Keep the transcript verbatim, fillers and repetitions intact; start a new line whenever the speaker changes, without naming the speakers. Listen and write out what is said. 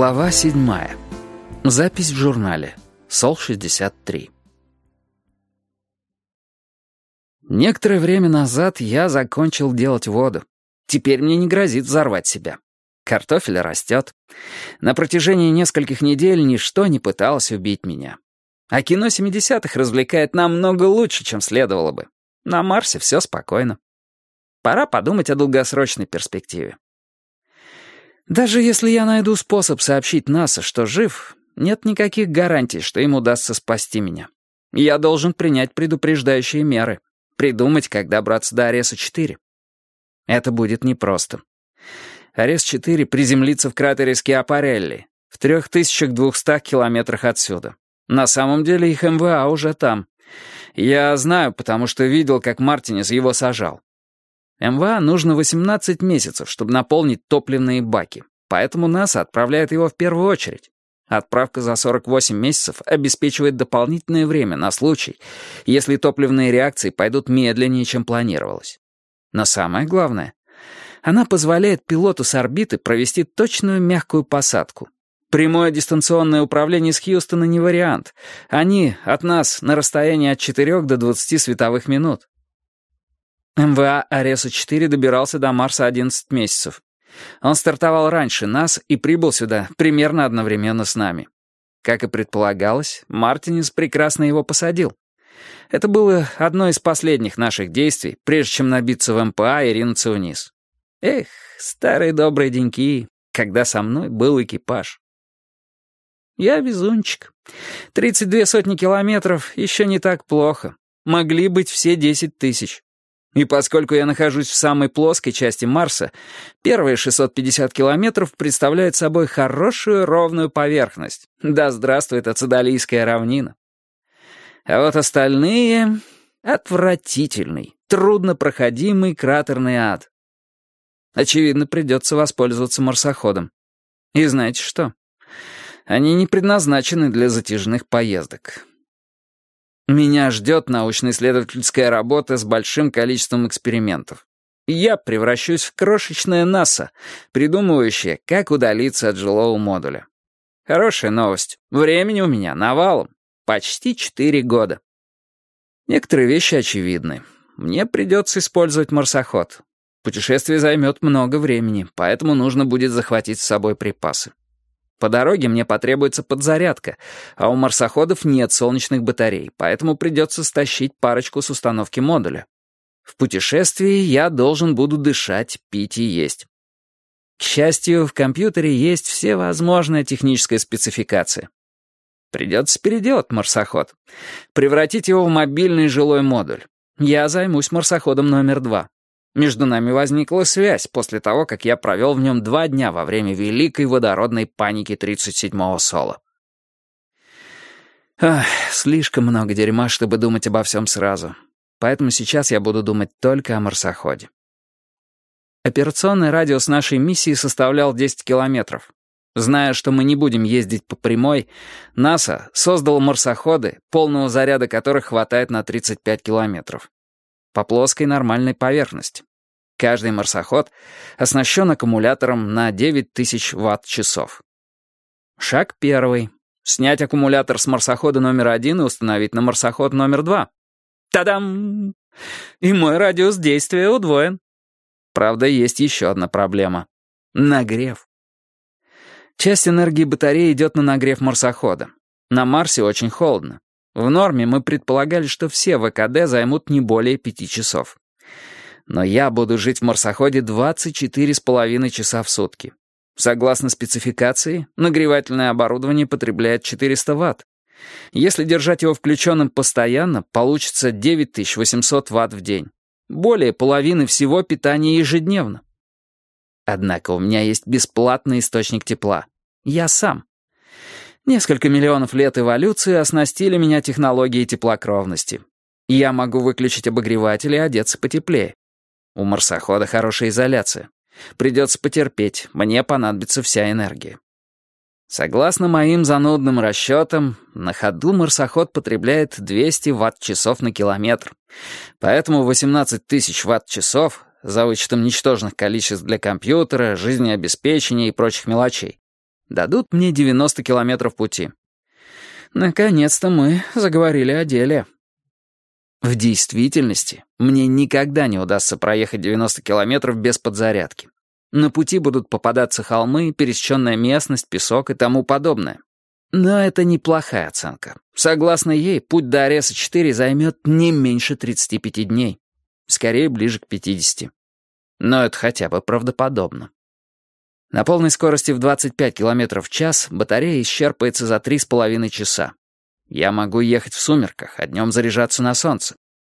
Глава седьмая. Запись в журнале. Сол шестьдесят три. Некоторое время назад я закончил делать воду. Теперь мне не грозит взорвать себя. Картофель растет. На протяжении нескольких недель ничто не пыталось убить меня. А кино семидесятых развлекает намного лучше, чем следовало бы. На Марсе все спокойно. Пора подумать о долгосрочной перспективе. Даже если я найду способ сообщить НАСА, что жив, нет никаких гарантий, что им удастся спасти меня. Я должен принять предупреждающие меры, придумать, как добраться до Ареса четыре. Это будет непросто. Арес четыре приземлится в кратере Скиапарелли, в трёх тысячах двухстах километрах отсюда. На самом деле их МВА уже там. Я знаю, потому что видел, как Мартинес его сажал. МВА нужно восемнадцать месяцев, чтобы наполнить топливные баки, поэтому НАСА отправляет его в первую очередь. Отправка за сорок восемь месяцев обеспечивает дополнительное время на случай, если топливные реакции пойдут медленнее, чем планировалось. Но самое главное, она позволяет пилоту с орбиты провести точную мягкую посадку. Прямое дистанционное управление с Хьюстона не вариант. Они от нас на расстоянии от четырёх до двадцати световых минут. МВА Ареса четыре добирался до Марса одиннадцать месяцев. Он стартовал раньше нас и прибыл сюда примерно одновременно с нами. Как и предполагалось, Мартинес прекрасно его посадил. Это было одно из последних наших действий, прежде чем набиться в МПА и ринуться вниз. Эх, старые добрые деньки, когда со мной был экипаж. Я везунчик. Тридцать две сотни километров еще не так плохо. Могли быть все десять тысяч. И поскольку я нахожусь в самой плоской части Марса, первые шестьсот пятьдесят километров представляют собой хорошую ровную поверхность. Да здравствует Ацидалийская равнина. А вот остальные — отвратительный, труднопроходимый кратерный ад. Очевидно, придется воспользоваться марсоходом. И знаете что? Они не предназначены для затяжных поездок. Меня ждет научно-исследовательская работа с большим количеством экспериментов. Я превращусь в крошечное НАСА, придумывающее, как удалиться от жилого модуля. Хорошая новость. Времени у меня навалом. Почти четыре года. Некоторые вещи очевидны. Мне придется использовать марсоход. Путешествие займет много времени, поэтому нужно будет захватить с собой припасы. По дороге мне потребуется подзарядка, а у марсоходов нет солнечных батарей, поэтому придется стащить парочку с установки модуля. В путешествии я должен буду дышать, пить и есть. К счастью, в компьютере есть всевозможная техническая спецификация. Придется переделать марсоход, превратить его в мобильный жилой модуль. Я займусь марсоходом номер два. Между нами возникла связь после того, как я провел в нем два дня во время великой водородной паники тридцать седьмого Сола. Ах, слишком много дерьма, чтобы думать обо всем сразу. Поэтому сейчас я буду думать только о марсоходе. Операционный радиус нашей миссии составлял десять километров. Зная, что мы не будем ездить по прямой, НАСА создало марсоходы, полного заряда которых хватает на тридцать пять километров. По плоской нормальной поверхности. Каждый марсоход оснащен аккумулятором на девять тысяч ватт-часов. Шаг первый. Снять аккумулятор с марсохода номер один и установить на марсоход номер два. Та-дам! И мой радиус действия удвоен. Правда, есть еще одна проблема. Нагрев. Часть энергии батареи идет на нагрев марсохода. На Марсе очень холодно. В норме мы предполагали, что все ВКД займут не более пяти часов. Но я буду жить в марсоходе двадцать четыре с половиной часа в сутки. Согласно спецификации, нагревательное оборудование потребляет четыреста ватт. Если держать его включенным постоянно, получится девять тысяч восемьсот ватт в день. Более половины всего питания ежедневно. Однако у меня есть бесплатный источник тепла. Я сам. Несколько миллионов лет эволюции оснастили меня технологией теплокровности. Я могу выключить обогреватель и одеться потеплее. У марсохода хорошая изоляция. Придется потерпеть, мне понадобится вся энергия. Согласно моим занудным расчетам, на ходу марсоход потребляет двести ватт-часов на километр. Поэтому восемнадцать тысяч ватт-часов, за вычетом ничтожных количеств для компьютера, жизнеобеспечения и прочих мелочей, Дадут мне девяносто километров пути. Наконец-то мы заговорили о деле. В действительности, мне никогда не удастся проехать девяносто километров без подзарядки. На пути будут попадаться холмы, пересеченная местность, песок и тому подобное. Но это неплохая оценка. Согласно ей, путь до Ареса четыре займет не меньше тридцати пяти дней. Скорее, ближе к пятидесяти. Но это хотя бы правдоподобно. На полной скорости в двадцать пять километров в час батарея исчерпается за три с половиной часа. Я могу ехать в сумерках, а днем заряжаться на солнце.